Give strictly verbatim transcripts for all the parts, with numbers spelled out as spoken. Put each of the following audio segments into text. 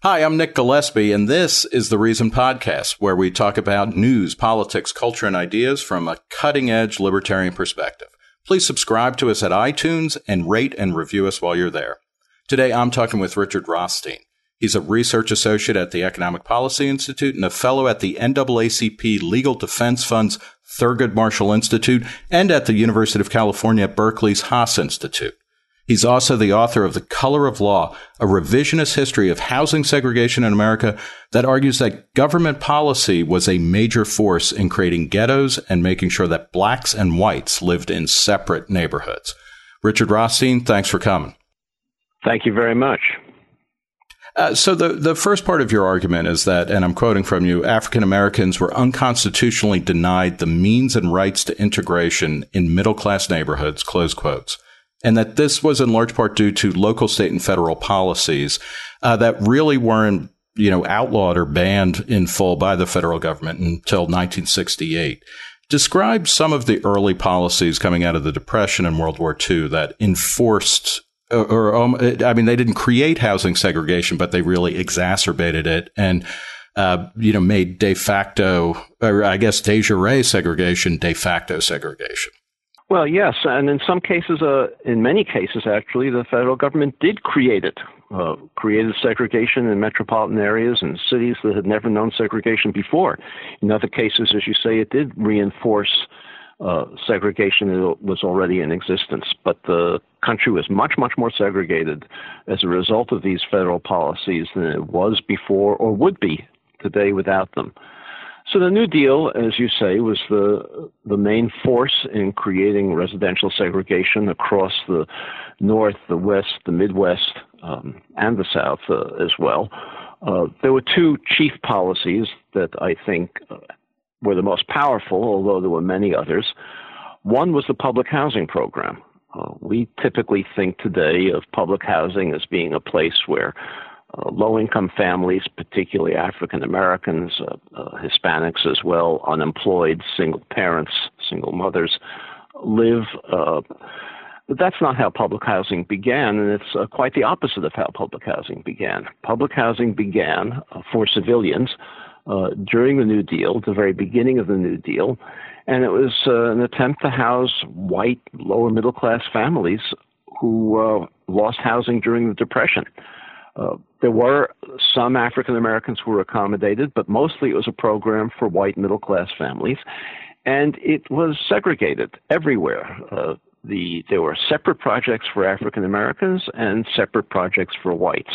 Hi, I'm Nick Gillespie, and this is the Reason Podcast, where we talk about news, politics, culture, and ideas from a cutting-edge libertarian perspective. Please subscribe to us at iTunes and rate and review us while you're there. Today, I'm talking with Richard Rothstein. He's a research associate at the Economic Policy Institute and a fellow at the N double A C P Legal Defense Fund's Thurgood Marshall Institute and at the University of California at Berkeley's Haas Institute. He's also the author of The Color of Law, a revisionist history of housing segregation in America that argues that government policy was a major force in creating ghettos and making sure that blacks and whites lived in separate neighborhoods. Richard Rothstein, thanks for coming. Thank you very much. Uh, so the, the first part of your argument is that, and I'm quoting from you, African Americans were unconstitutionally denied the means and rights to integration in middle-class neighborhoods, close quotes, and that this was in large part due to local, state, and federal policies uh, that really weren't, you know, outlawed or banned in full by the federal government until nineteen sixty-eight. Describe some of the early policies coming out of the Depression and World War Two that enforced Or, or um, I mean, they didn't create housing segregation, but they really exacerbated it and, uh, you know, made de facto, or I guess de jure segregation, de facto segregation. Well, yes. And in some cases, uh, in many cases, actually, the federal government did create it, uh, created segregation in metropolitan areas and cities that had never known segregation before. In other cases, as you say, it did reinforce Uh, segregation was already in existence, but the country was much, much more segregated as a result of these federal policies than it was before or would be today without them. So the New Deal, as you say, was the the main force in creating residential segregation across the North, the West, the Midwest, um, and the South uh, as well. Uh, there were two chief policies that I think uh, were the most powerful, although there were many others. One was the public housing program. Uh, we typically think today of public housing as being a place where uh, low-income families, particularly African Americans, uh, uh, Hispanics as well, unemployed, single parents, single mothers, live. Uh, but that's not how public housing began, and it's uh, quite the opposite of how public housing began. Public housing began uh, for civilians Uh, during the New Deal, the very beginning of the New Deal, and it was uh, an attempt to house white, lower middle-class families who uh, lost housing during the Depression. Uh, there were some African Americans who were accommodated, but mostly it was a program for white middle-class families, and it was segregated everywhere. Uh, the there were separate projects for African Americans and separate projects for whites.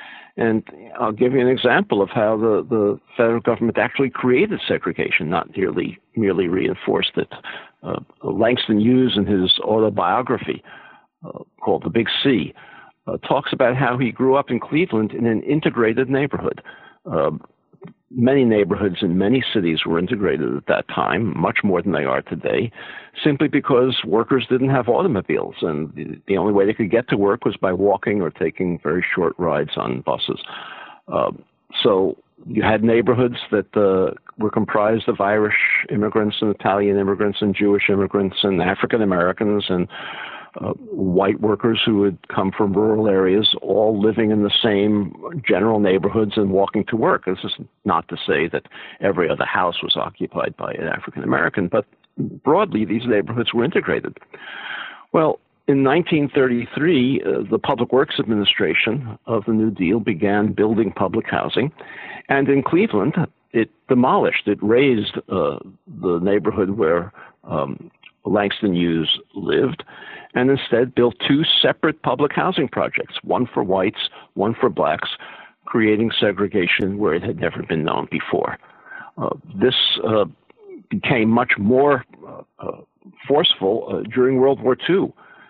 And I'll give you an example of how the, the federal government actually created segregation, not merely, merely reinforced it. Uh, Langston Hughes, in his autobiography uh, called The Big C, uh, talks about how he grew up in Cleveland in an integrated neighborhood. Uh, many neighborhoods in many cities were integrated at that time, much more than they are today, simply because workers didn't have automobiles, and the, the only way they could get to work was by walking or taking very short rides on buses. Uh, so you had neighborhoods that uh, were comprised of Irish immigrants and Italian immigrants and Jewish immigrants and African Americans and Uh, white workers who had come from rural areas, all living in the same general neighborhoods and walking to work. This is not to say that every other house was occupied by an African American, but broadly, these neighborhoods were integrated. Well, in nineteen thirty-three, uh, the Public Works Administration of the New Deal began building public housing, and in Cleveland, it demolished, it razed uh, the neighborhood where um, Langston Hughes lived, and instead built two separate public housing projects, one for whites, one for blacks, creating segregation where it had never been known before. Uh, this uh, became much more uh, uh, forceful uh, during World War Two,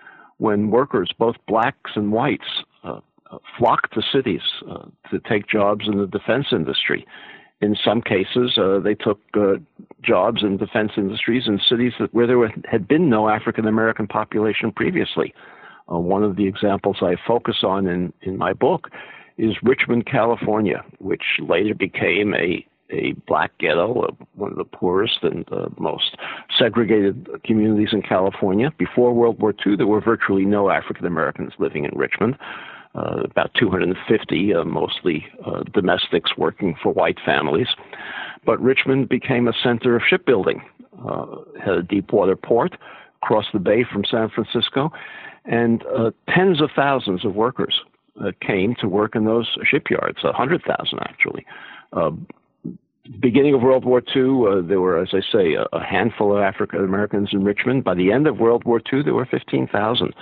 when workers, both blacks and whites, uh, uh, flocked to cities uh, to take jobs in the defense industry. In some cases, uh, they took uh, jobs in defense industries in cities that, where there were, had been no African American population previously. Uh, one of the examples I focus on in, in my book is Richmond, California, which later became a, a black ghetto, uh, one of the poorest and uh, most segregated communities in California. Before World War Two, there were virtually no African Americans living in Richmond. uh, about two hundred fifty, uh, mostly uh, domestics working for white families. But Richmond became a center of shipbuilding, uh, had a deep water port across the bay from San Francisco, and uh, tens of thousands of workers uh, came to work in those shipyards, one hundred thousand actually. Uh, beginning of World War Two, uh, there were, as I say, a, a handful of African Americans in Richmond. By the end of World War Two, there were fifteen thousand.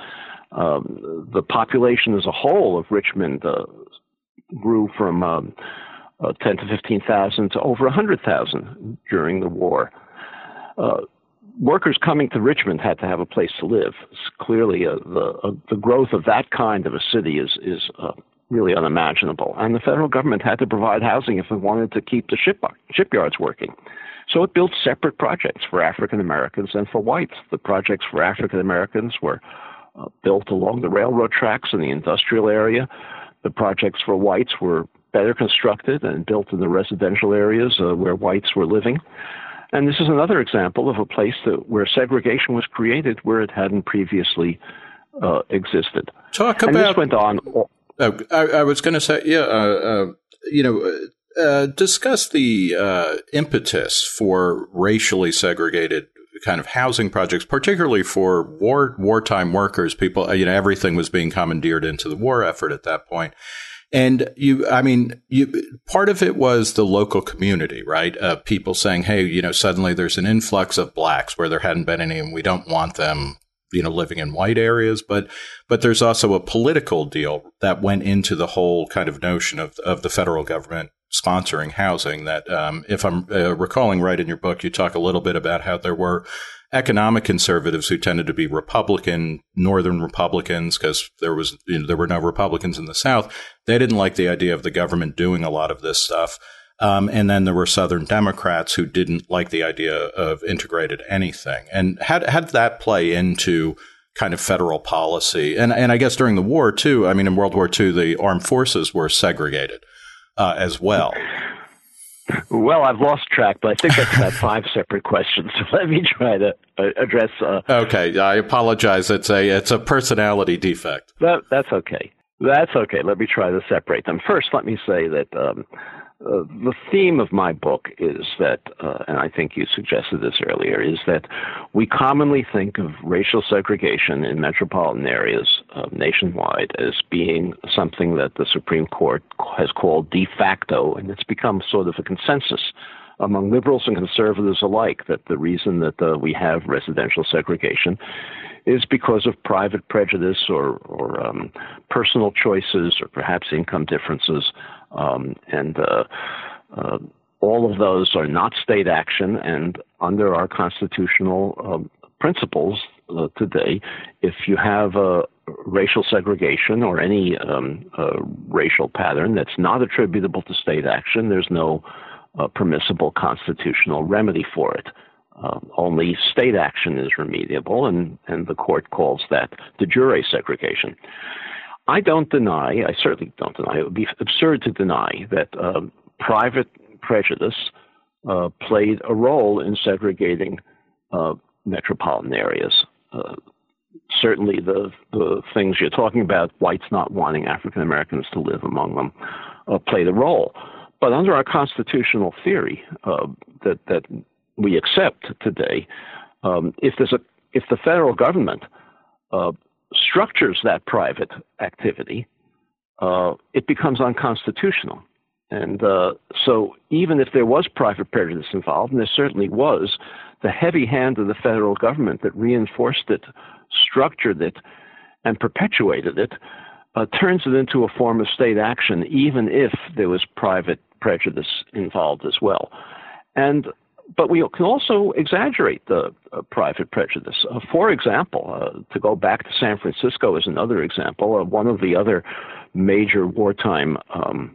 Um, the population as a whole of Richmond uh, grew from um, uh, ten to fifteen thousand to over one hundred thousand during the war. Uh, workers coming to Richmond had to have a place to live. It's clearly, uh, the uh, the growth of that kind of a city is is uh, really unimaginable. And the federal government had to provide housing if it wanted to keep the ship shipyards working. So it built separate projects for African Americans and for whites. The projects for African Americans were uh, built along the railroad tracks in the industrial area. The projects for whites were better constructed and built in the residential areas uh, where whites were living. And this is another example of a place that, where segregation was created where it hadn't previously uh, existed. Talk and about. This went on. Oh, I, I was going to say, yeah, uh, uh, you know, uh, discuss the uh, impetus for racially segregated kind of housing projects, particularly for war wartime workers. People, you know, everything was being commandeered into the war effort at that point. And you, I mean, you, part of it was the local community, right? Uh, people saying, hey, you know, suddenly there's an influx of blacks where there hadn't been any, and we don't want them, you know, living in white areas. But, but there's also a political deal that went into the whole kind of notion of, of the federal government sponsoring housing that, um, if I'm uh, recalling right in your book, you talk a little bit about how there were economic conservatives who tended to be Republican, Northern Republicans, because there was you know, there were no Republicans in the South. They didn't like the idea of the government doing a lot of this stuff. Um, and then there were Southern Democrats who didn't like the idea of integrated anything. And how, how did that play into kind of federal policy? And, and I guess during the war, too, I mean, in World War Two, the armed forces were segregated uh, as well. Well, I've lost track, but I think that's about five separate questions. So let me try to uh, address. Uh, okay, I apologize. It's a it's a personality defect. That, that's okay. That's okay. Let me try to separate them. First, let me say that um, uh, the theme of my book is that, uh, and I think you suggested this earlier, is that we commonly think of racial segregation in metropolitan areas uh, nationwide as being something that the Supreme Court has called de facto, and it's become sort of a consensus among liberals and conservatives alike that the reason that uh, we have residential segregation is because of private prejudice or, or um, personal choices or perhaps income differences. Um, and uh, uh, all of those are not state action. And under our constitutional um, principles uh, today, if you have a racial segregation or any um, uh, racial pattern that's not attributable to state action, there's no uh, permissible constitutional remedy for it. Um, only state action is remediable, and, and the court calls that de jure segregation. I don't deny, I certainly don't deny, it would be absurd to deny that uh, private prejudice uh, played a role in segregating uh, metropolitan areas. Uh, certainly the, the things you're talking about, whites not wanting African Americans to live among them, uh, played a role. But under our constitutional theory uh, that, that we accept today, um, if there's a if the federal government uh, structures that private activity, uh, it becomes unconstitutional. And uh, so even if there was private prejudice involved, and there certainly was, the heavy hand of the federal government that reinforced it, structured it, and perpetuated it, uh, turns it into a form of state action, even if there was private prejudice involved as well. And But we can also exaggerate the uh, private prejudice. Uh, for example, uh, to go back to San Francisco as another example, uh, one of the other major wartime um,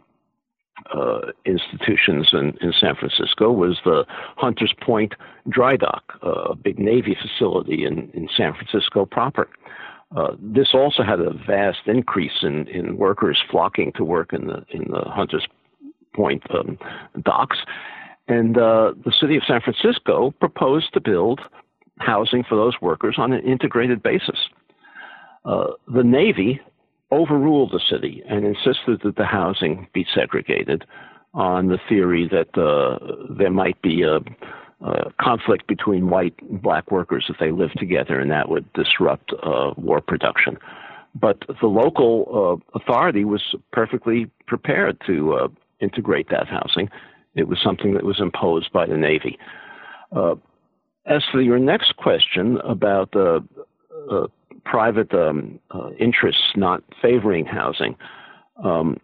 uh, institutions in, in San Francisco was the Hunters Point Dry Dock, uh, a big Navy facility in, in San Francisco proper. Uh, this also had a vast increase in, in workers flocking to work in the in the Hunters Point um, docks. And uh, the city of San Francisco proposed to build housing for those workers on an integrated basis. Uh, the Navy overruled the city and insisted that the housing be segregated on the theory that uh, there might be a, a conflict between white and black workers if they lived together, and that would disrupt uh, war production. But the local uh, authority was perfectly prepared to uh, integrate that housing. It was something that was imposed by the Navy. Uh, as for your next question about uh, uh, private um, uh, interests not favoring housing, um,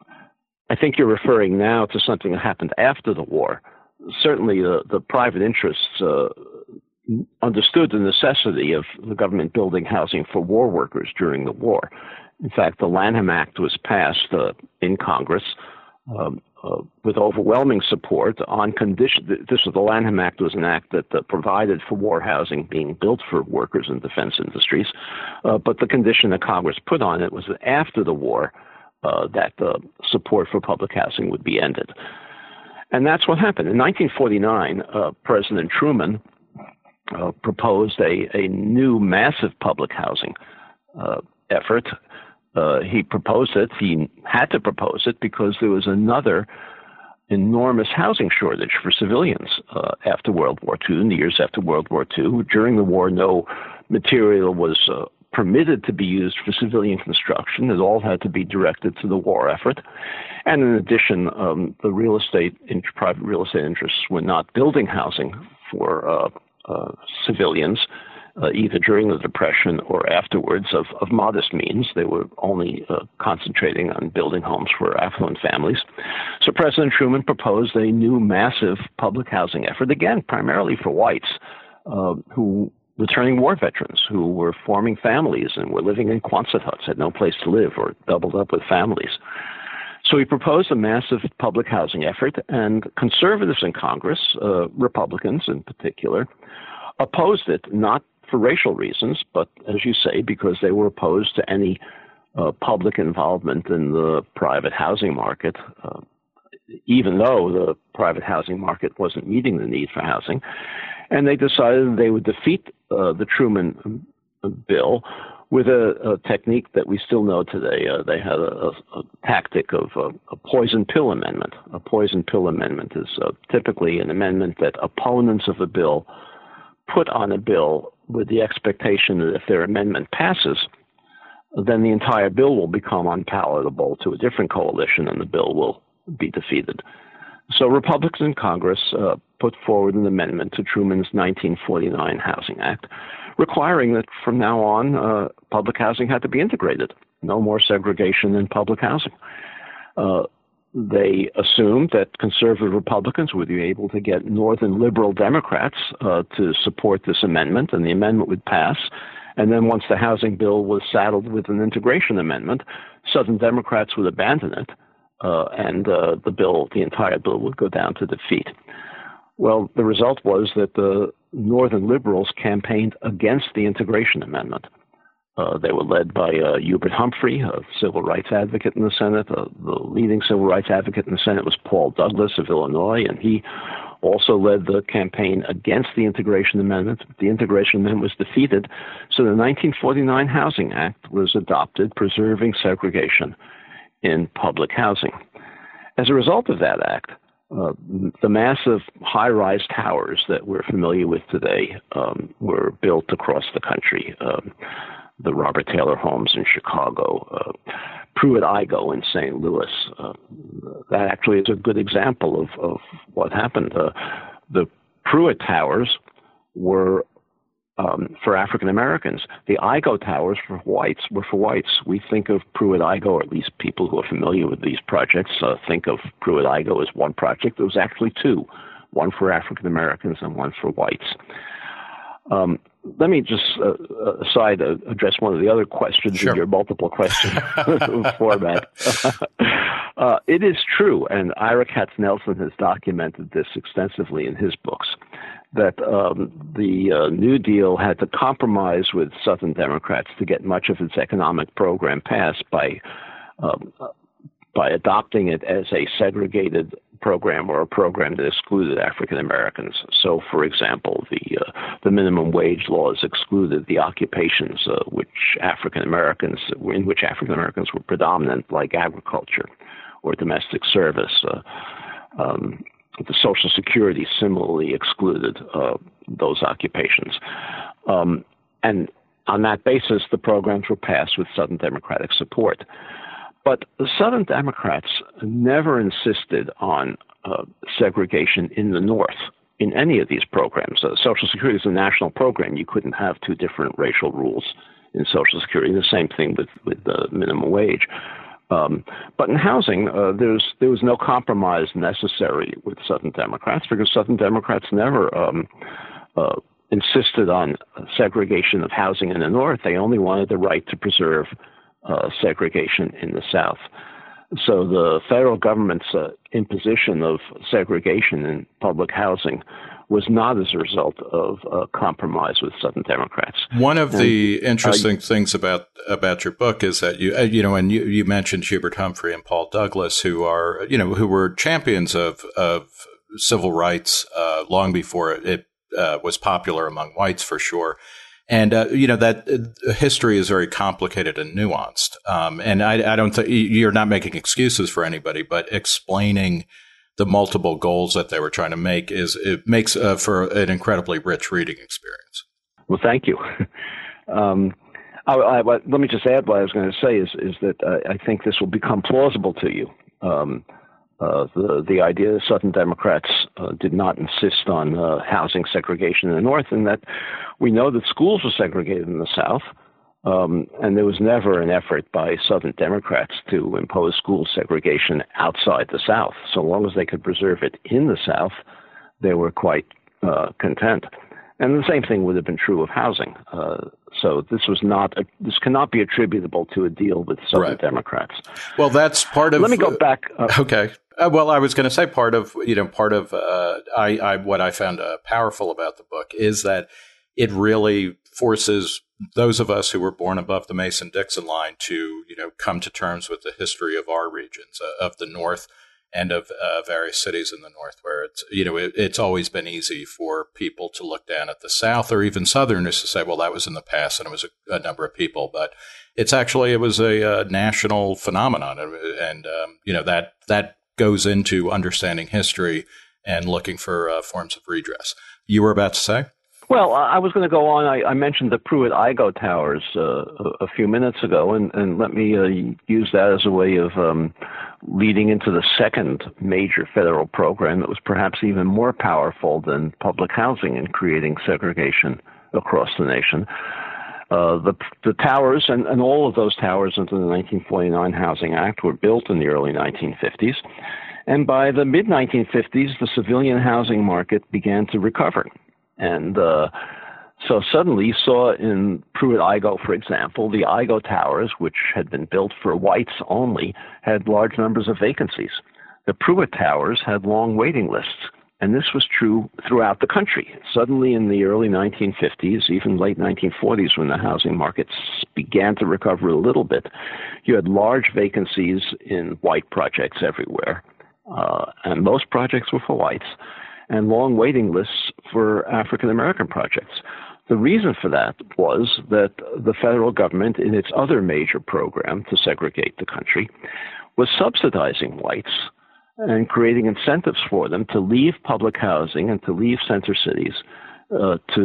I think you're referring now to something that happened after the war. Certainly, the, the private interests uh, understood the necessity of the government building housing for war workers during the war. In fact, the Lanham Act was passed uh, in Congress um, uh, with overwhelming support on condition. This was the Lanham Act was an act that uh, provided for war housing being built for workers in defense industries, uh, but the condition that Congress put on it was that after the war, uh, that uh, support for public housing would be ended. And that's what happened. In nineteen forty-nine, uh, President Truman Uh, proposed a, a new massive public housing uh, effort. Uh, he proposed it. He had to propose it because there was another enormous housing shortage for civilians uh, after World War Two, in the years after World War Two. During the war, no material was uh, permitted to be used for civilian construction. It all had to be directed to the war effort. And in addition, um, the real estate, private real estate interests were not building housing for uh, Uh, civilians, uh, either during the Depression or afterwards, of, of modest means. They were only uh, concentrating on building homes for affluent families. So President Truman proposed a new massive public housing effort, again, primarily for whites, uh, who returning war veterans who were forming families and were living in Quonset huts, had no place to live, or doubled up with families. So he proposed a massive public housing effort, and conservatives in Congress, uh, Republicans in particular, opposed it, not for racial reasons, but, as you say, because they were opposed to any uh, public involvement in the private housing market, uh, even though the private housing market wasn't meeting the need for housing. And they decided they would defeat uh, the Truman bill with a, a technique that we still know today. Uh, they had a, a, a tactic of uh, a poison pill amendment. A poison pill amendment is uh, typically an amendment that opponents of a bill put on a bill with the expectation that if their amendment passes, then the entire bill will become unpalatable to a different coalition and the bill will be defeated. So Republicans in Congress uh, put forward an amendment to Truman's nineteen forty-nine Housing Act, requiring that from now on, uh, public housing had to be integrated. No more segregation in public housing. Uh, they assumed that conservative Republicans would be able to get northern liberal Democrats uh, to support this amendment, and the amendment would pass. And then once the housing bill was saddled with an integration amendment, Southern Democrats would abandon it, uh, and uh, the bill, the entire bill, would go down to defeat. Well, the result was that the Northern liberals campaigned against the integration amendment. Uh, they were led by uh, Hubert Humphrey, a civil rights advocate in the Senate. Uh, the leading civil rights advocate in the Senate was Paul Douglas of Illinois, and he also led the campaign against the integration amendment. The integration amendment was defeated, so the nineteen forty-nine Housing Act was adopted, preserving segregation in public housing. As a result of that act, Uh, the massive high-rise towers that we're familiar with today um, were built across the country. Um, the Robert Taylor homes in Chicago, uh, Pruitt-Igoe in Saint Louis. Uh, that actually is a good example of, of what happened. Uh, the Pruitt Towers were um, for African Americans. The Igoe Towers for whites were for whites. We think of Pruitt-Igoe, or at least people who are familiar with these projects uh, think of Pruitt-Igoe as one project. There was actually two, one for African Americans and one for whites. Um, let me just uh, aside uh, address one of the other questions Sure. in your multiple question format. uh, it is true, and Ira Katznelson has documented this extensively in his books, that um, the uh, New Deal had to compromise with Southern Democrats to get much of its economic program passed by um, by adopting it as a segregated program or a program that excluded African Americans. So, for example, the uh, the minimum wage laws excluded the occupations uh, which African Americans in which African Americans were predominant, like agriculture or domestic service. Uh, um, the Social Security similarly excluded uh, those occupations, um, and on that basis, the programs were passed with Southern Democratic support. But the Southern Democrats never insisted on uh, segregation in the North in any of these programs. Uh, Social Security is a national program. You couldn't have two different racial rules in Social Security. The same thing with, with the minimum wage. Um, but in housing, uh, there's there was no compromise necessary with Southern Democrats because Southern Democrats never um, uh, insisted on segregation of housing in the North. They only wanted the right to preserve Uh, segregation in the South. So the federal government's uh, imposition of segregation in public housing was not as a result of uh, compromise with Southern Democrats. One of and, the interesting uh, things about about your book is that you uh, you know, and you, you mentioned Hubert Humphrey and Paul Douglas, who are you know who were champions of of civil rights uh, long before it uh, was popular among whites, for sure. And, uh, you know, that uh, history is very complicated and nuanced. Um, and I, I don't think you're not making excuses for anybody, but explaining the multiple goals that they were trying to make is it makes uh, for an incredibly rich reading experience. Well, thank you. um, I, I, let me just add what I was going to say is, is that uh, I think this will become plausible to you. Um, Uh, the the idea that Southern Democrats uh, did not insist on uh, housing segregation in the North, and that we know that schools were segregated in the South, um, and there was never an effort by Southern Democrats to impose school segregation outside the South. So long as they could preserve it in the South, they were quite uh, content. And the same thing would have been true of housing. Uh, so this was not a, this cannot be attributable to a deal with Southern Right. Democrats. Well, that's part of. Let me go back. Uh, okay. Uh, well, I was going to say part of you know part of uh, I, I what I found uh, powerful about the book is that it really forces those of us who were born above the Mason-Dixon line to you know come to terms with the history of our regions uh, of the North. And of uh, various cities in the North, where it's you know it, it's always been easy for people to look down at the South or even Southerners to say, well, that was in the past and it was a, a number of people, but it's actually it was a, uh national phenomenon, and, and um, you know that that goes into understanding history and looking for uh, forms of redress. You were about to say? Well, I was going to go on. I, I mentioned the Pruitt-Igoe Towers uh, a few minutes ago, and, and let me uh, use that as a way of um, leading into the second major federal program that was perhaps even more powerful than public housing in creating segregation across the nation. Uh, the, the towers, and, and all of those towers under the nineteen forty-nine Housing Act were built in the early nineteen fifties, and by the mid nineteen fifties, the civilian housing market began to recover. And uh, so suddenly you saw in Pruitt-Igoe, for example, the Igoe Towers, which had been built for whites only, had large numbers of vacancies. The Pruitt Towers had long waiting lists, and this was true throughout the country. Suddenly in the early nineteen fifties, even late nineteen forties, when the housing markets began to recover a little bit, you had large vacancies in white projects everywhere, uh, and most projects were for whites, and long waiting lists for African American projects. The reason for that was that the federal government, in its other major program to segregate the country, was subsidizing whites and creating incentives for them to leave public housing and to leave center cities uh, to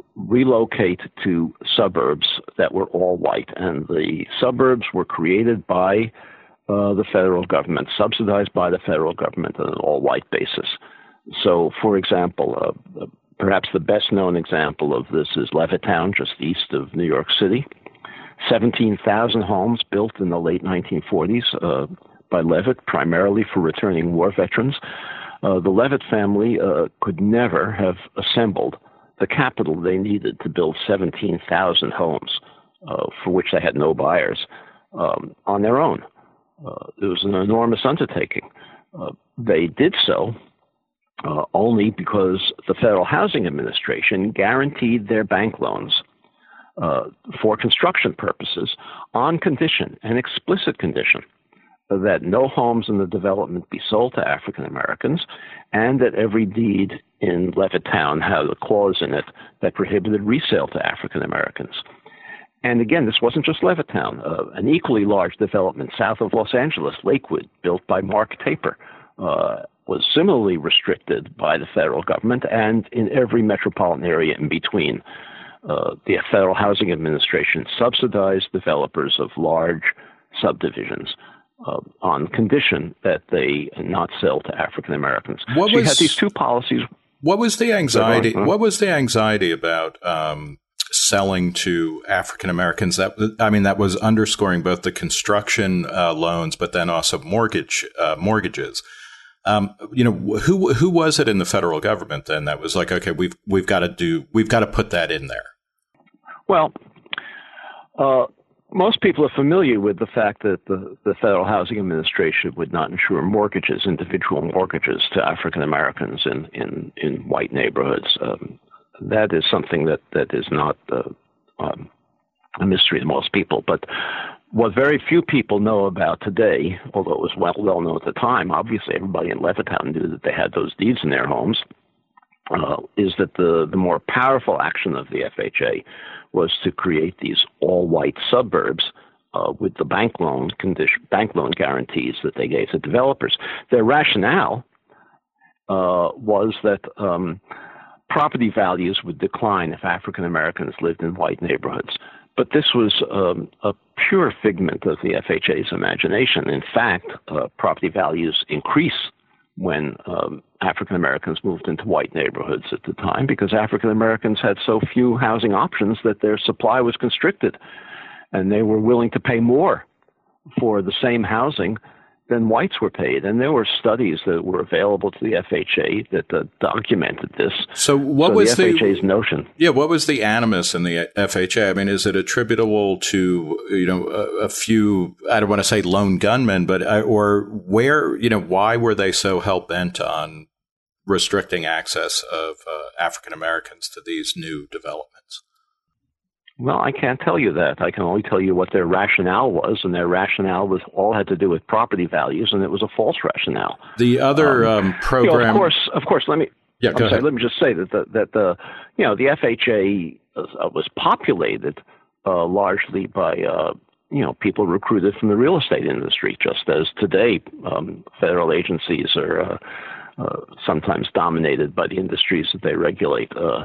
relocate to suburbs that were all white. And the suburbs were created by uh, the federal government, subsidized by the federal government on an all-white basis. So, for example, uh, perhaps the best-known example of this is Levittown, just east of New York City. seventeen thousand homes built in the late nineteen forties uh, by Levitt, primarily for returning war veterans. Uh, the Levitt family uh, could never have assembled the capital they needed to build seventeen thousand homes, uh, for which they had no buyers, um, on their own. Uh, it was an enormous undertaking. Uh, they did so Uh, only because the Federal Housing Administration guaranteed their bank loans uh, for construction purposes on condition, an explicit condition, that no homes in the development be sold to African Americans, and that every deed in Levittown had a clause in it that prohibited resale to African Americans. And again, this wasn't just Levittown. Uh, an equally large development south of Los Angeles, Lakewood, built by Mark Taper, uh, was similarly restricted by the federal government, and in every metropolitan area in between. Uh, the Federal Housing Administration subsidized developers of large subdivisions uh, on condition that they not sell to African Americans. What so was, you had these two policies. What was the anxiety? Huh? What was the anxiety about um, selling to African Americans? That I mean, that was underscoring both the construction uh, loans, but then also mortgage uh, mortgages. Um, you know, who who was it in the federal government then that was like, okay, we've we've got to do we've got to put that in there? Well, uh, most people are familiar with the fact that the, the Federal Housing Administration would not insure mortgages, individual mortgages to African Americans in, in, in white neighborhoods. Um, that is something that, that is not uh, um, a mystery to most people. But what very few people know about today, although it was well, well known at the time, obviously everybody in Levittown knew that they had those deeds in their homes, uh, is that the, the more powerful action of the F H A was to create these all-white suburbs uh, with the bank loan condition, bank loan guarantees that they gave to developers. Their rationale uh, was that um, property values would decline if African Americans lived in white neighborhoods. But this was um, a pure figment of the F H A's imagination. In fact, uh, property values increase when um, African Americans moved into white neighborhoods at the time, because African Americans had so few housing options that their supply was constricted, and they were willing to pay more for the same housing than whites were paid. And there were studies that were available to the F H A that uh, documented this. So what so was the F H A's the notion? Yeah, what was the animus in the F H A? I mean, is it attributable to, you know, a, a few, I don't want to say lone gunmen, but uh, or where, you know, why were they so hell bent on restricting access of uh, African Americans to these new developments? Well, I can't tell you that. I can only tell you what their rationale was, and their rationale was all had to do with property values, and it was a false rationale. The other um, um, program, you know, of course, of course. Let me. Yeah, go I'm ahead. sorry, let me just say that the, that the you know the F H A uh, was populated uh, largely by uh, you know people recruited from the real estate industry, just as today um, federal agencies are uh, uh, sometimes dominated by the industries that they regulate. Uh,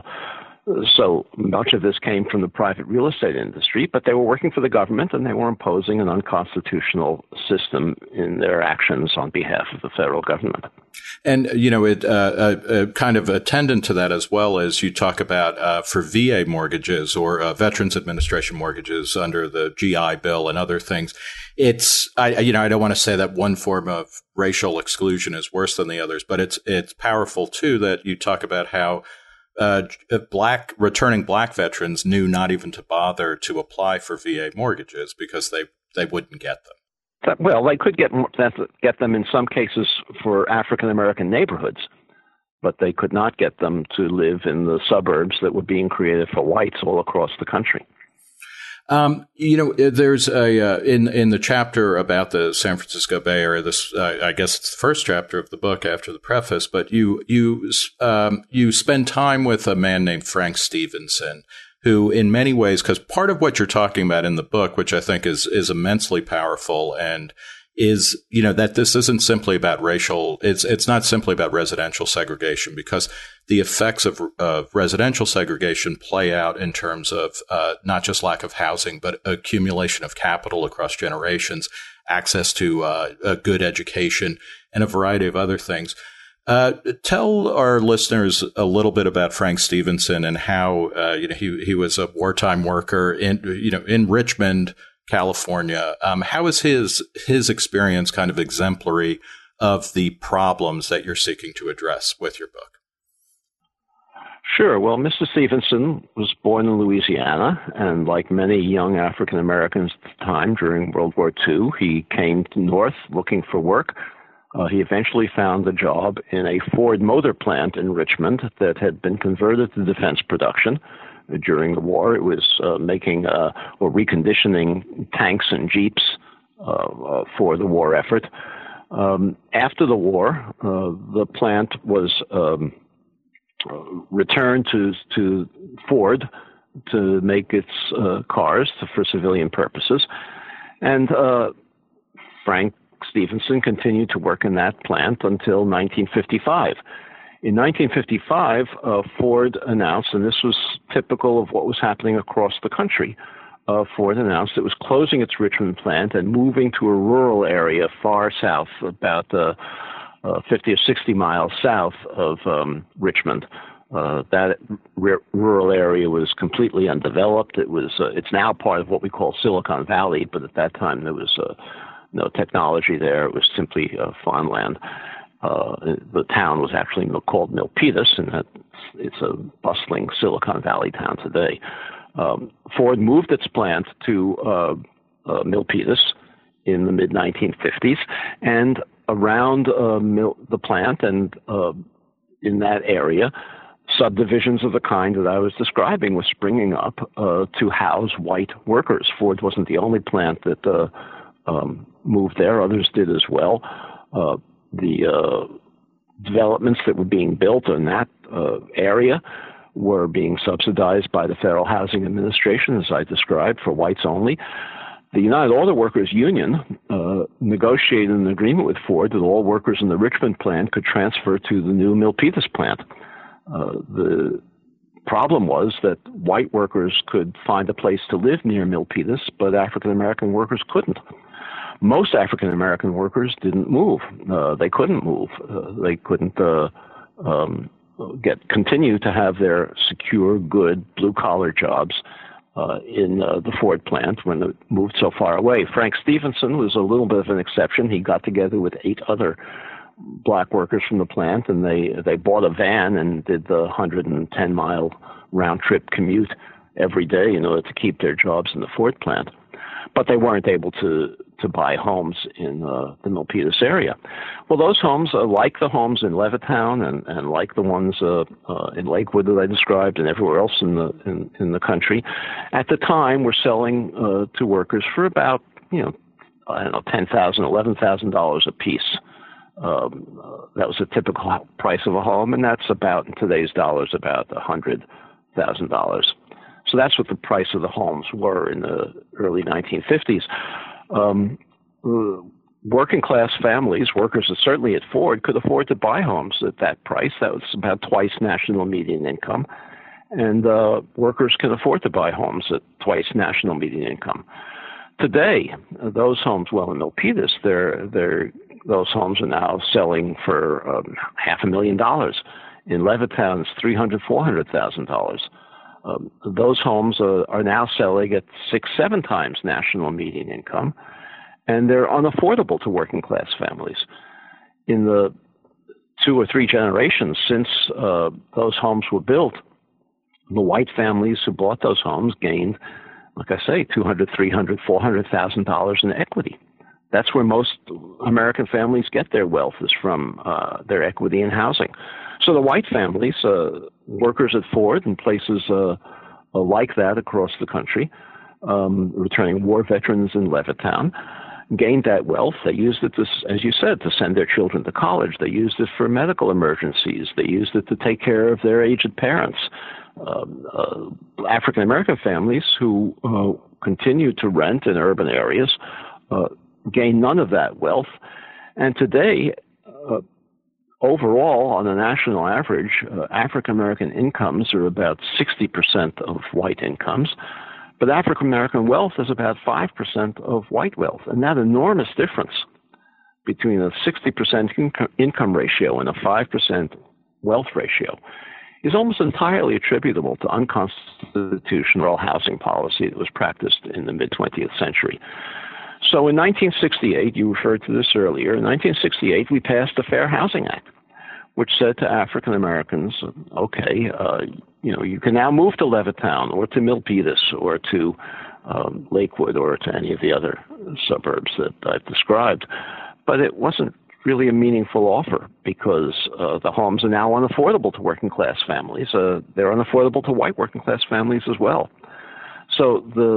So much of this came from the private real estate industry, but they were working for the government, and they were imposing an unconstitutional system in their actions on behalf of the federal government. And, you know, it uh, uh, uh, kind of attendant to that as well as you talk about uh, for V A mortgages or uh, Veterans Administration mortgages under the G I Bill and other things. It's, I, you know, I don't want to say that one form of racial exclusion is worse than the others, but it's it's powerful, too, that you talk about how Uh, black returning black veterans knew not even to bother to apply for V A mortgages because they, they wouldn't get them. That, well, they could get get them in some cases for African American neighborhoods, but they could not get them to live in the suburbs that were being created for whites all across the country. Um, you know, there's a uh, in in the chapter about the San Francisco Bay Area. This, uh, I guess, it's the first chapter of the book after the preface. But you you um, you spend time with a man named Frank Stevenson, who, in many ways, because part of what you're talking about in the book, which I think is is immensely powerful, and is, you know, that this isn't simply about racial, it's it's not simply about residential segregation, because the effects of, of residential segregation play out in terms of uh, not just lack of housing, but accumulation of capital across generations, access to uh, a good education, and a variety of other things. Uh, tell our listeners a little bit about Frank Stevenson and how uh, you know he he was a wartime worker in you know in Richmond, California. Um, how is his his experience kind of exemplary of the problems that you're seeking to address with your book? Sure. Well, Mister Stevenson was born in Louisiana, and like many young African Americans at the time during World War Two, he came north looking for work. Uh, he eventually found a job in a Ford motor plant in Richmond that had been converted to defense production. During the war, it was uh, making uh, or reconditioning tanks and jeeps uh, for the war effort. Um, after the war, uh, the plant was um, returned to to Ford to make its uh, cars for civilian purposes, and uh, Frank Stephenson continued to work in that plant until nineteen fifty-five. In nineteen fifty-five, uh, Ford announced, and this was typical of what was happening across the country, uh, Ford announced it was closing its Richmond plant and moving to a rural area far south, about uh, uh, fifty or sixty miles south of um, Richmond. Uh, that r- rural area was completely undeveloped. It was. Uh, it's now part of what we call Silicon Valley, but at that time there was uh, no technology there. It was simply uh, farmland. Uh, the town was actually called Milpitas, and that, it's a bustling Silicon Valley town today. Um, Ford moved its plant to uh, uh, Milpitas in the mid nineteen fifties, and around uh, Mil- the plant and uh, in that area, subdivisions of the kind that I was describing were springing up uh, to house white workers. Ford wasn't the only plant that uh, um, moved there. Others did as well. Uh, the uh, developments that were being built in that uh, area were being subsidized by the Federal Housing Administration, as I described, for whites only. The United Auto Workers Union uh, negotiated an agreement with Ford that all workers in the Richmond plant could transfer to the new Milpitas plant. Uh, the problem was that white workers could find a place to live near Milpitas, but African American workers couldn't. Most African American workers didn't move. Uh, they couldn't move. Uh, they couldn't uh, um, get continue to have their secure, good, blue-collar jobs uh, in uh, the Ford plant when it moved so far away. Frank Stephenson was a little bit of an exception. He got together with eight other black workers from the plant, and they, they bought a van and did the one hundred ten mile round-trip commute every day in order to keep their jobs in the Ford plant. But they weren't able to, to buy homes in uh, the Milpitas area. Well, those homes, uh, like the homes in Levittown and, and like the ones uh, uh, in Lakewood that I described and everywhere else in the in, in the country, at the time were selling uh, to workers for about, you know, I don't know, ten thousand dollars, eleven thousand dollars a piece. Um, uh, that was a typical price of a home, and that's about, in today's dollars, about one hundred thousand dollars. So that's what the price of the homes were in the early nineteen fifties. Um, uh, working class families, workers certainly at Ford, could afford to buy homes at that price. That was about twice national median income. And uh, workers can afford to buy homes at twice national median income. Today, uh, those homes, well, in Milpitas, they're, they're, those homes are now selling for um, half a million dollars. In Levittown, it's three hundred thousand dollars, four hundred thousand dollars. Um, those homes uh, are now selling at six, seven times national median income, and they're unaffordable to working class families. In the two or three generations since uh, those homes were built, the white families who bought those homes gained, like I say, two hundred thousand dollars, three hundred thousand dollars, four hundred thousand dollars in equity. That's where most American families get their wealth, is from uh, their equity in housing. So the white families, uh, workers at Ford and places uh, uh, like that across the country, um, returning war veterans in Levittown, gained that wealth. They used it, to, as you said, to send their children to college. They used it for medical emergencies. They used it to take care of their aged parents. Um, uh, African American families who uh, continue to rent in urban areas uh, gain none of that wealth. And today, uh, overall, on a national average, uh, African-American incomes are about sixty percent of white incomes, but African-American wealth is about five percent of white wealth. And that enormous difference between a sixty percent inco- income ratio and a five percent wealth ratio is almost entirely attributable to unconstitutional housing policy that was practiced in the mid-twentieth century. So in nineteen sixty-eight, you referred to this earlier, in nineteen sixty-eight, we passed the Fair Housing Act, which said to African Americans, okay, uh, you know, you can now move to Levittown or to Milpitas or to um, Lakewood or to any of the other suburbs that I've described. But it wasn't really a meaningful offer because uh, the homes are now unaffordable to working class families. Uh, they're unaffordable to white working class families as well. So the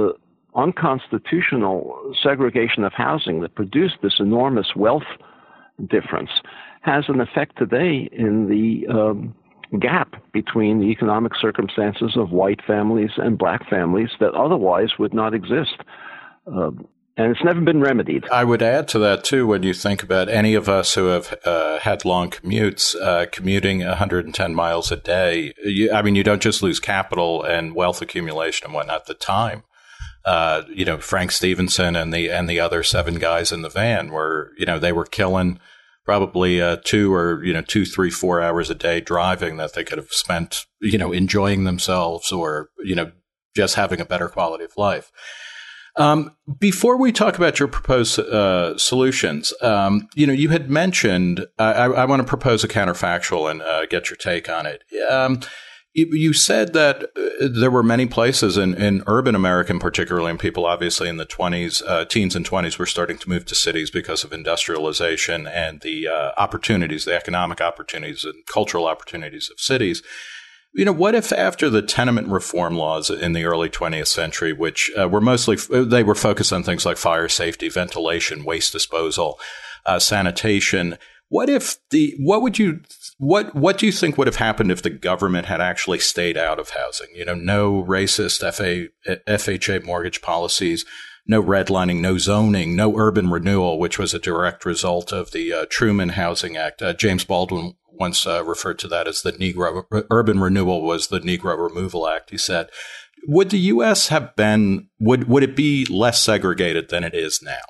unconstitutional segregation of housing that produced this enormous wealth difference has an effect today in the um, gap between the economic circumstances of white families and black families that otherwise would not exist. Uh, and it's never been remedied. I would add to that, too, when you think about any of us who have uh, had long commutes, uh, commuting one hundred ten miles a day. You, I mean, you don't just lose capital and wealth accumulation and whatnot, the time. Uh, you know, Frank Stevenson and the and the other seven guys in the van were, you know, they were killing probably uh, two or, you know, two, three, four hours a day driving that they could have spent, you know, enjoying themselves or, you know, just having a better quality of life. Um, before we talk about your proposed uh, solutions, um, you know, you had mentioned, I, I want to propose a counterfactual and uh, get your take on it. Um, you, you said that uh, there were many places in, in urban America, particularly, and people obviously in the twenties, uh, teens and twenties were starting to move to cities because of industrialization and the uh, opportunities, the economic opportunities and cultural opportunities of cities. You know, what if after the tenement reform laws in the early twentieth century, which uh, were mostly, they were focused on things like fire safety, ventilation, waste disposal, uh, sanitation. What if the, what would you, what, what do you think would have happened if the government had actually stayed out of housing? You know, no racist F A, F H A mortgage policies, no redlining, no zoning, no urban renewal, which was a direct result of the uh, Truman Housing Act. Uh, James Baldwin once uh, referred to that as the Negro urban renewal was the Negro Removal Act. He said, would the U S have been, would, would it be less segregated than it is now?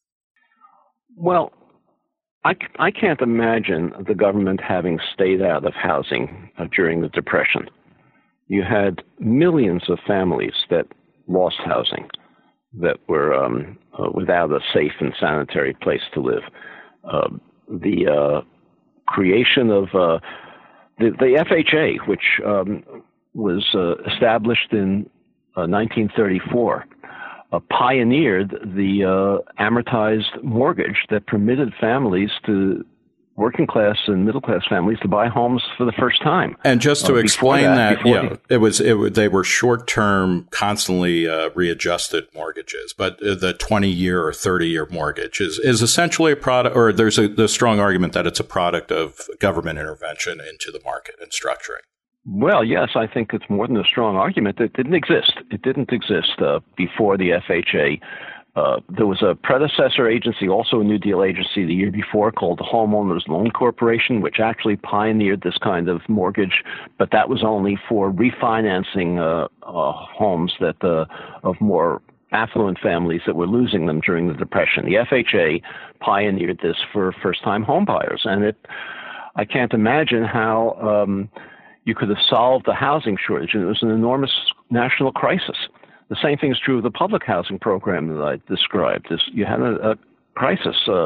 Well, I, I can't imagine the government having stayed out of housing uh, during the Depression. You had millions of families that lost housing, that were um, uh, without a safe and sanitary place to live. Uh, the uh, creation of uh, the, the F H A, which um, was uh, established in uh, nineteen thirty-four, uh, pioneered the uh, amortized mortgage that permitted families to, working class and middle class families, to buy homes for the first time. And just to uh, explain that, that, yeah, it was it they were short term, constantly uh, readjusted mortgages, but the twenty year or thirty year mortgage is is essentially a product, or there's a the strong argument that it's a product of government intervention into the market and structuring. Well, yes, I think it's more than a strong argument. It didn't exist. It didn't exist uh, before the F H A. Uh, there was a predecessor agency, also a New Deal agency, the year before called the Homeowners Loan Corporation, which actually pioneered this kind of mortgage, but that was only for refinancing uh, uh, homes that uh, of more affluent families that were losing them during the Depression. The F H A pioneered this for first-time home buyers, and it, I can't imagine how um, you could have solved the housing shortage, and it was an enormous national crisis. The same thing is true of the public housing program that I described. This, you had a, a crisis. Uh,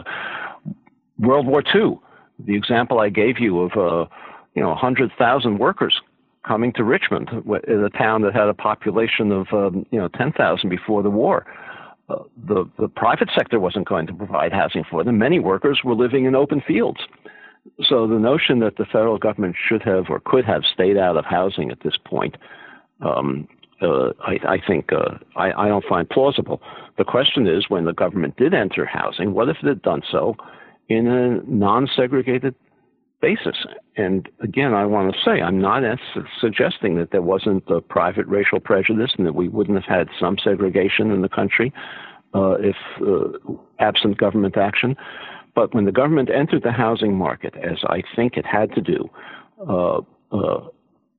World War Two, the example I gave you of uh, you know one hundred thousand workers coming to Richmond, in a town that had a population of um, you know ten thousand before the war. Uh, the the private sector wasn't going to provide housing for them. Many workers were living in open fields. So the notion that the federal government should have or could have stayed out of housing at this point, um, uh, I, I think uh, I, I don't find plausible. The question is, when the government did enter housing, what if it had done so in a non-segregated basis? And again, I want to say, I'm not suggesting that there wasn't a private racial prejudice and that we wouldn't have had some segregation in the country uh, if uh, absent government action. But when the government entered the housing market, as I think it had to do, uh, uh,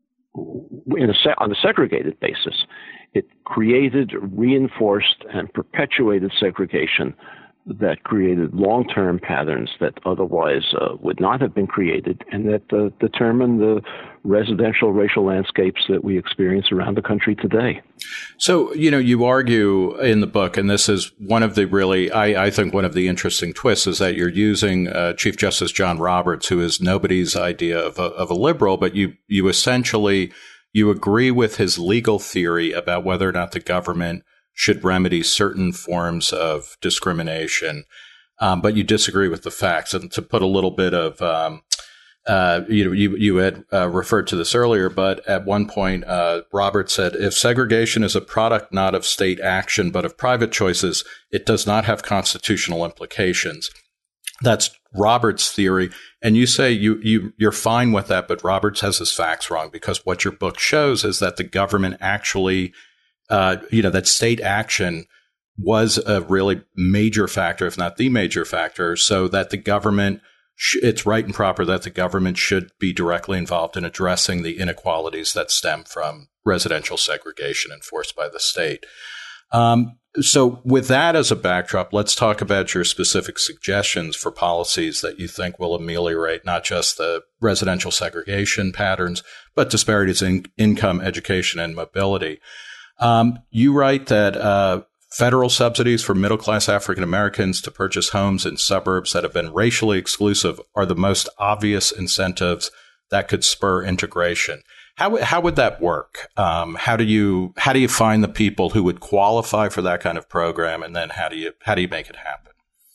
in a se- on a segregated basis, it created, reinforced, and perpetuated segregation that created long-term patterns that otherwise uh, would not have been created, and that uh, determine the residential racial landscapes that we experience around the country today. So, you know, you argue in the book, and this is one of the really, I, I think one of the interesting twists, is that you're using uh, Chief Justice John Roberts, who is nobody's idea of a, of a liberal, but you, you essentially, you agree with his legal theory about whether or not the government should remedy certain forms of discrimination, um, but you disagree with the facts. And to put a little bit of um, Uh, you know, you, you had uh, referred to this earlier, but at one point, uh, Roberts said, if segregation is a product not of state action, but of private choices, it does not have constitutional implications. That's Roberts' theory. And you say you, you, you're fine with that, but Roberts has his facts wrong, because what your book shows is that the government actually, uh, you know, that state action was a really major factor, if not the major factor, so that the government it's right and proper that the government should be directly involved in addressing the inequalities that stem from residential segregation enforced by the state. Um, so with that as a backdrop, let's talk about your specific suggestions for policies that you think will ameliorate not just the residential segregation patterns, but disparities in income, education, and mobility. Um, you write that uh, federal subsidies for middle-class African Americans to purchase homes in suburbs that have been racially exclusive are the most obvious incentives that could spur integration. How how would that work? Um, how do you how do you find the people who would qualify for that kind of program, and then how do you how do you make it happen?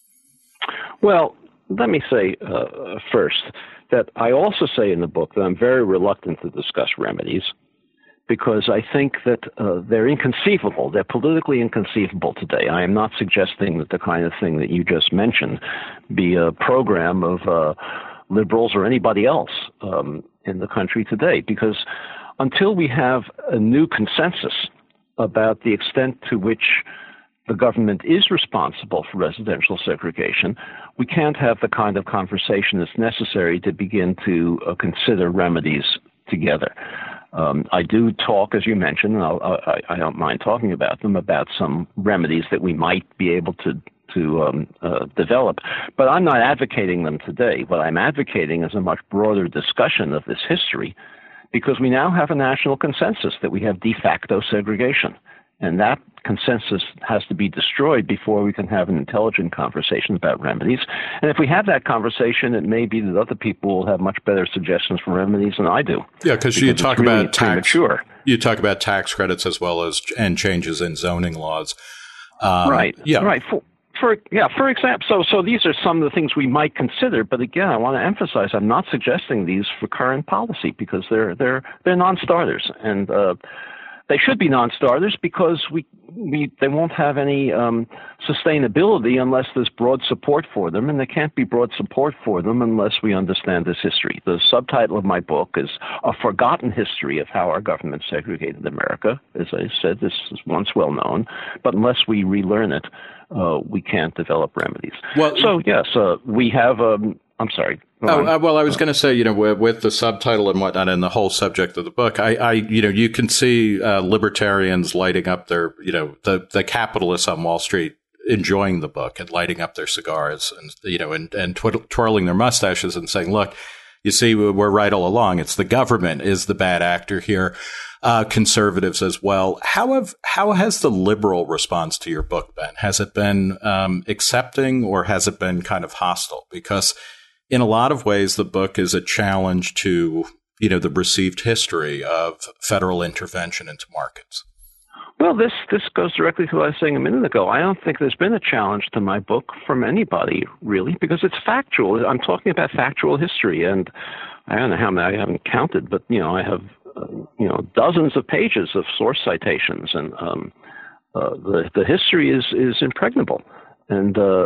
Well, let me say uh, first that I also say in the book that I'm very reluctant to discuss remedies, because I think that uh, they're inconceivable. They're politically inconceivable today. I am not suggesting that the kind of thing that you just mentioned be a program of uh, liberals or anybody else um, in the country today, because until we have a new consensus about the extent to which the government is responsible for residential segregation, we can't have the kind of conversation that's necessary to begin to uh, consider remedies together. Um, I do talk, as you mentioned, and I'll, I, I don't mind talking about them, about some remedies that we might be able to to um, uh, develop. But I'm not advocating them today. What I'm advocating is a much broader discussion of this history, because we now have a national consensus that we have de facto segregation. And that consensus has to be destroyed before we can have an intelligent conversation about remedies. And if we have that conversation, it may be that other people will have much better suggestions for remedies than I do. Yeah, because you talk really about tax. Premature. You talk about tax credits as well as and changes in zoning laws. Um, right. Yeah. Right. For, for yeah. For example, so so these are some of the things we might consider. But again, I want to emphasize I'm not suggesting these for current policy, because they're they're they're non-starters, and uh, they should be non-starters because we, we they won't have any um, sustainability unless there's broad support for them, and there can't be broad support for them unless we understand this history. The subtitle of my book is A Forgotten History of How Our Government Segregated America. As I said, this is once well known, but unless we relearn it, uh, we can't develop remedies. Well, so, yes, uh, we have um, – I'm sorry. Oh, uh, well, I was going to say, you know, with, with the subtitle and whatnot and the whole subject of the book, I, I you know, you can see uh, libertarians lighting up their, you know, the, the capitalists on Wall Street enjoying the book and lighting up their cigars and, you know, and, and twirl- twirling their mustaches and saying, look, you see, we're right all along. It's the government is the bad actor here. Uh, conservatives as well. How have how has the liberal response to your book been? Has it been um, accepting, or has it been kind of hostile? Because in a lot of ways, the book is a challenge to, you know, the received history of federal intervention into markets. Well, this this goes directly to what I was saying a minute ago. I don't think there's been a challenge to my book from anybody, really, because it's factual. I'm talking about factual history, and I don't know how many, I haven't counted, but, you know, I have, uh, you know, dozens of pages of source citations, and um, uh, the, the history is, is impregnable. And uh,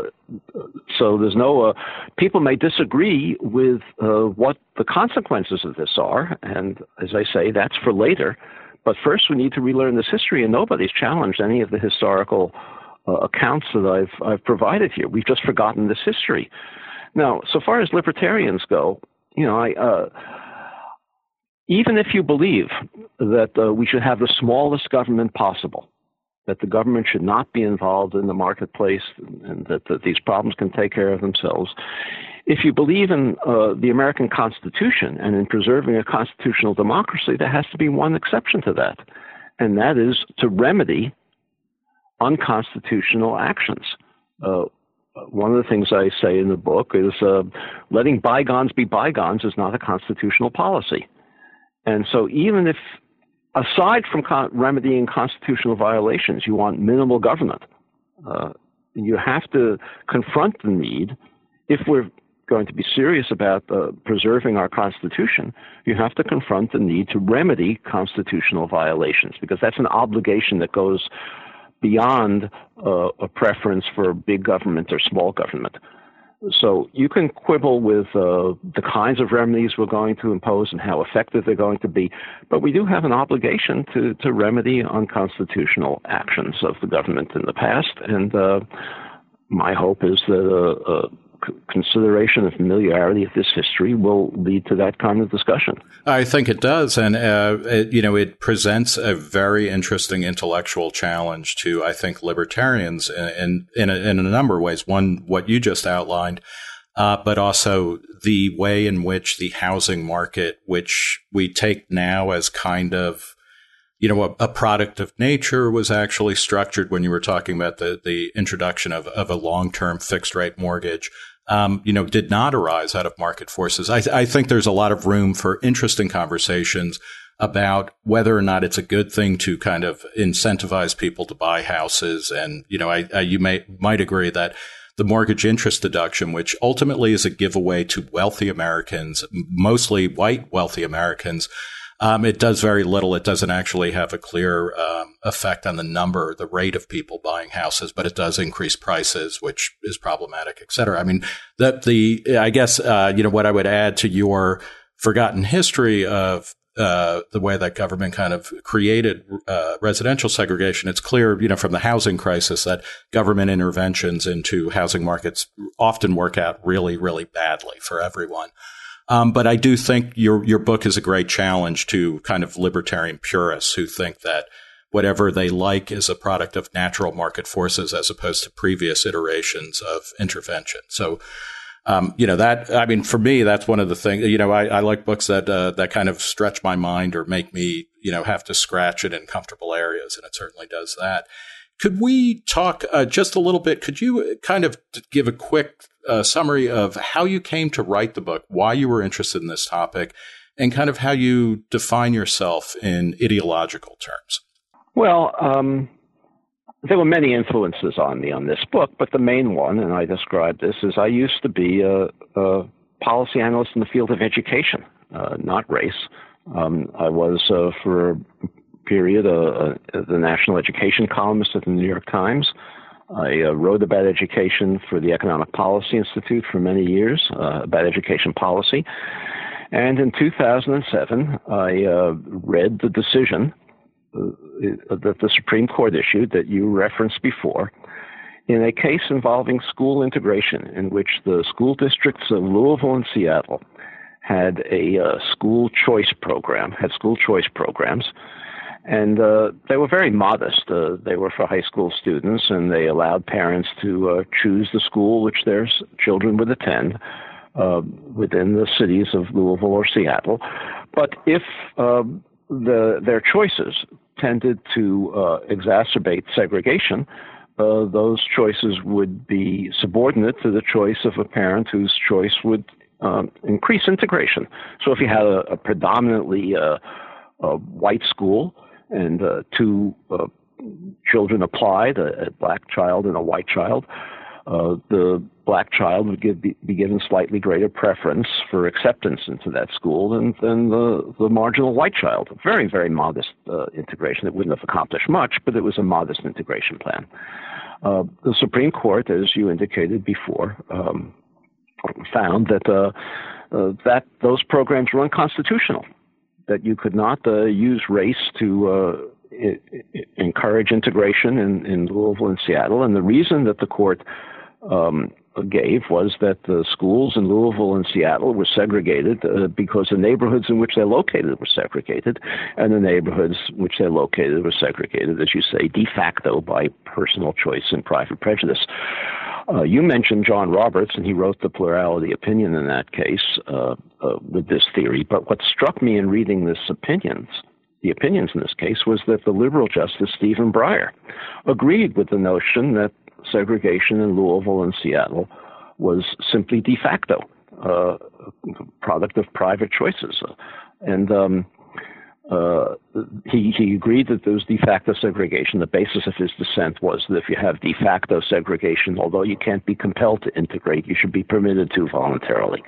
so there's no, uh, people may disagree with uh, what the consequences of this are. And as I say, that's for later. But first we need to relearn this history, and nobody's challenged any of the historical uh, accounts that I've, I've provided here. We've just forgotten this history. Now, so far as libertarians go, you know, I, uh, even if you believe that uh, we should have the smallest government possible, that the government should not be involved in the marketplace, and that, that these problems can take care of themselves. If you believe in uh, the American Constitution and in preserving a constitutional democracy, there has to be one exception to that, and that is to remedy unconstitutional actions. Uh, one of the things I say in the book is uh, letting bygones be bygones is not a constitutional policy. And so even if aside from con- remedying constitutional violations, you want minimal government. Uh, you have to confront the need, if we're going to be serious about uh, preserving our Constitution, you have to confront the need to remedy constitutional violations, because that's an obligation that goes beyond uh, a preference for big government or small government. So you can quibble with uh, the kinds of remedies we're going to impose and how effective they're going to be, but we do have an obligation to, to remedy unconstitutional actions of the government in the past, and uh, my hope is that uh, uh, consideration and familiarity of this history will lead to that kind of discussion. I think it does. And, uh, it, you know, it presents a very interesting intellectual challenge to, I think, libertarians in, in, a, in a number of ways. One, what you just outlined, uh, but also the way in which the housing market, which we take now as kind of, you know, a, a product of nature, was actually structured when you were talking about the, the introduction of, of a long-term fixed rate mortgage. Um, you know, did not arise out of market forces. I, I think there's a lot of room for interesting conversations about whether or not it's a good thing to kind of incentivize people to buy houses. And, you know, I, I, you may might agree that the mortgage interest deduction, which ultimately is a giveaway to wealthy Americans, mostly white wealthy Americans, Um, it does very little. It doesn't actually have a clear um, effect on the number, the rate of people buying houses, but it does increase prices, which is problematic, et cetera. I mean, that the I guess uh, you know what I would add to your forgotten history of uh, the way that government kind of created uh, residential segregation. It's clear, you know, from the housing crisis that government interventions into housing markets often work out really, really badly for everyone. Um, but I do think your your book is a great challenge to kind of libertarian purists who think that whatever they like is a product of natural market forces as opposed to previous iterations of intervention. So, um, you know, that, I mean, for me, that's one of the things, you know, I, I like books that, uh, that kind of stretch my mind or make me, you know, have to scratch it in comfortable areas. And it certainly does that. Could we talk uh, just a little bit? Could you kind of give a quick uh, summary of how you came to write the book, why you were interested in this topic, and kind of how you define yourself in ideological terms? Well, um, there were many influences on me on this book, but the main one, and I described this, is I used to be a, a policy analyst in the field of education, uh, not race. Um, I was, uh, for a period, uh, uh, the national education columnist at the New York Times. I uh, wrote about education for the Economic Policy Institute for many years, uh, about education policy. And in two thousand seven, I uh, read the decision uh, that the Supreme Court issued that you referenced before in a case involving school integration, in which the school districts of Louisville and Seattle had a uh, school choice program, had school choice programs. And uh, they were very modest. Uh, they were for high school students, and they allowed parents to uh, choose the school which their s- children would attend uh, within the cities of Louisville or Seattle. But if uh, the, their choices tended to uh, exacerbate segregation, uh, those choices would be subordinate to the choice of a parent whose choice would um, increase integration. So if you had a, a predominantly uh, a white school, and uh, two uh, children applied, a, a black child and a white child, uh, the black child would give, be, be given slightly greater preference for acceptance into that school than, than the, the marginal white child. Very, very modest uh, integration. It wouldn't have accomplished much, but it was a modest integration plan. Uh, the Supreme Court, as you indicated before, um, found that uh, uh, that those programs were unconstitutional, that you could not uh, use race to uh, I- I encourage integration in, in Louisville and Seattle. And the reason that the court um, gave was that the schools in Louisville and Seattle were segregated uh, because the neighborhoods in which they're located were segregated, and the neighborhoods in which they're located were segregated, as you say, de facto by personal choice and private prejudice. Uh, you mentioned John Roberts, and he wrote the plurality opinion in that case uh, uh, with this theory. But what struck me in reading this opinions, the opinions in this case, was that the liberal justice Stephen Breyer agreed with the notion that segregation in Louisville and Seattle was simply de facto, uh, a product of private choices. And um, Uh, he, he agreed that there was de facto segregation. The basis of his dissent was that if you have de facto segregation, although you can't be compelled to integrate, you should be permitted to voluntarily.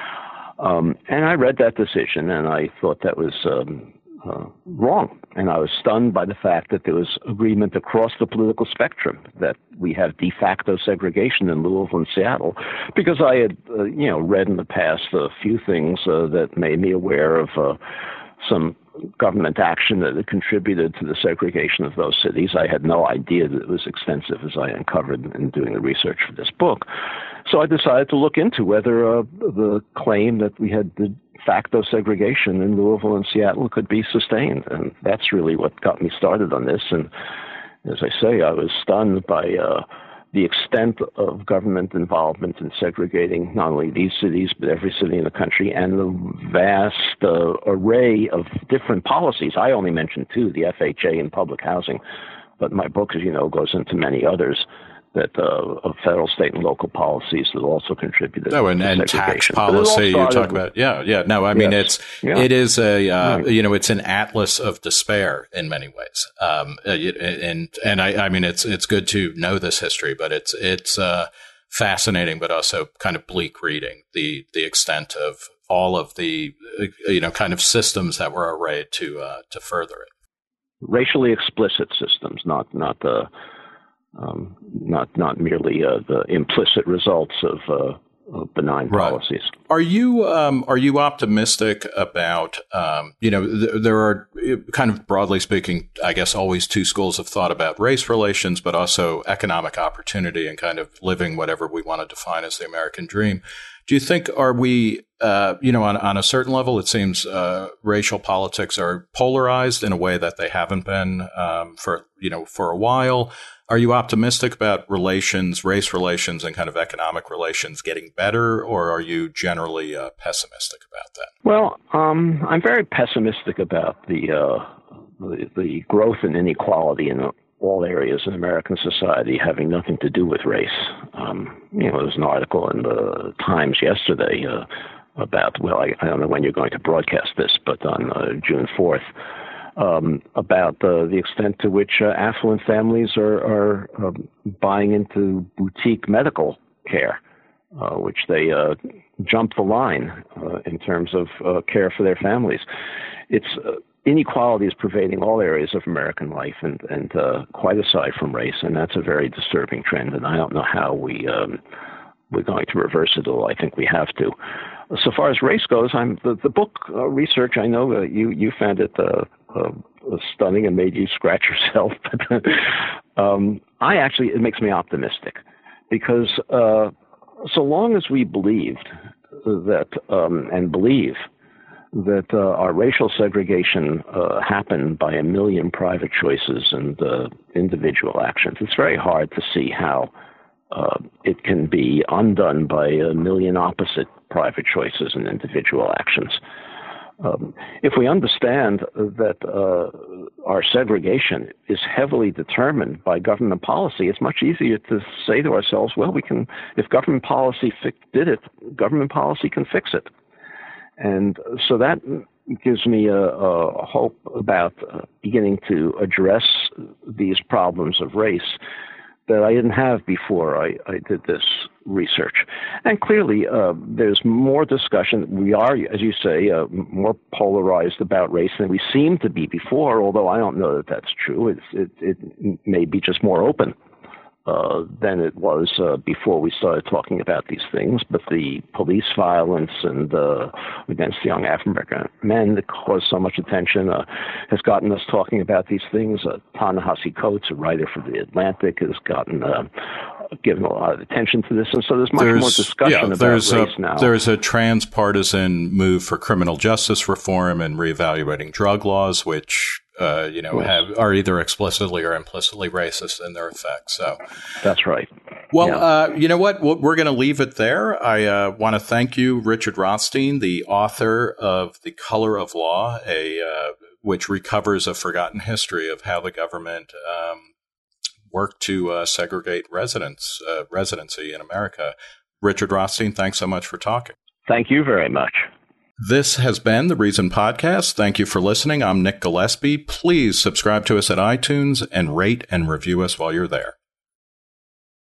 Um, and I read that decision, and I thought that was um, uh, wrong. And I was stunned by the fact that there was agreement across the political spectrum that we have de facto segregation in Louisville and Seattle, because I had, uh, you know, read in the past a few things uh, that made me aware of uh, some government action that had contributed to the segregation of those cities. I had no idea that it was extensive, as I uncovered in doing the research for this book. So I decided to look into whether uh, the claim that we had de facto segregation in Louisville and Seattle could be sustained. And that's really what got me started on this. And as I say, I was stunned by uh, the extent of government involvement in segregating not only these cities, but every city in the country, and the vast uh, array of different policies. I only mentioned two, the F H A and public housing, but my book, as you know, goes into many others that uh, of federal, state, and local policies that also contributed oh, and, to and tax policy you talk about. Yeah, yeah. No, I mean, yes. it's, yeah. it is a, uh, right. you know, it's an atlas of despair in many ways. Um, and, and I, I mean, it's, it's good to know this history, but it's, it's, uh, fascinating, but also kind of bleak reading the, the extent of all of the, you know, kind of systems that were arrayed to, uh, to further it. Racially explicit systems, not, not the, Um, not not merely uh, the implicit results of, uh, of benign right. policies. Are you um, are you optimistic about um, you know th- there are kind of broadly speaking, I guess, always two schools of thought about race relations, but also economic opportunity and kind of living whatever we want to define as the American dream. Do you think are we uh, you know on on a certain level it seems uh, racial politics are polarized in a way that they haven't been um, for you know for a while? Are you optimistic about relations, race relations, and kind of economic relations getting better, or are you generally uh, pessimistic about that? Well, um, I'm very pessimistic about the, uh, the the growth in inequality in all areas in American society having nothing to do with race. Um, you know, there was an article in the Times yesterday uh, about, well, I, I don't know when you're going to broadcast this, but on uh, June fourth. Um, about uh, the extent to which uh, affluent families are, are um, buying into boutique medical care, uh, which they uh, jump the line uh, in terms of uh, care for their families. It's uh, inequality is pervading all areas of American life, and, and uh, quite aside from race, and that's a very disturbing trend. And I don't know how we um, we're going to reverse it, although I think we have to. So far as race goes, I'm the, the book uh, research. I know uh, you you found it uh, uh, stunning and made you scratch yourself. But um, I actually it makes me optimistic because uh, so long as we believed that um, and believe that uh, our racial segregation uh, happened by a million private choices and uh, individual actions, it's very hard to see how uh, it can be undone by a million opposite private choices and individual actions. Um, if we understand that uh, our segregation is heavily determined by government policy, it's much easier to say to ourselves, well, we can, if government policy fi- did it, government policy can fix it. And so that gives me a, a hope about uh, beginning to address these problems of race that I didn't have before I, I did this research. And clearly, uh, there's more discussion. We are, as you say, uh, more polarized about race than we seemed to be before, although I don't know that that's true. It's, it, it may be just more open uh, than it was uh, before we started talking about these things. But the police violence and uh, against young African men that caused so much attention uh, has gotten us talking about these things. Uh, Ta-Nehisi Coates, a writer for The Atlantic, has gotten uh, given a lot of attention to this. And so there's much there's, more discussion yeah, about there's race a, now. There's a transpartisan move for criminal justice reform and reevaluating drug laws, which Uh, you know, yes. have are either explicitly or implicitly racist in their effects. So that's right. Well, yeah. uh, you know what? We're going to leave it there. I uh, want to thank you, Richard Rothstein, the author of The Color of Law, a uh, which recovers a forgotten history of how the government um, worked to uh, segregate residents uh, residency in America. Richard Rothstein, thanks so much for talking. Thank you very much. This has been the Reason Podcast. Thank you for listening. I'm Nick Gillespie. Please subscribe to us at iTunes and rate and review us while you're there.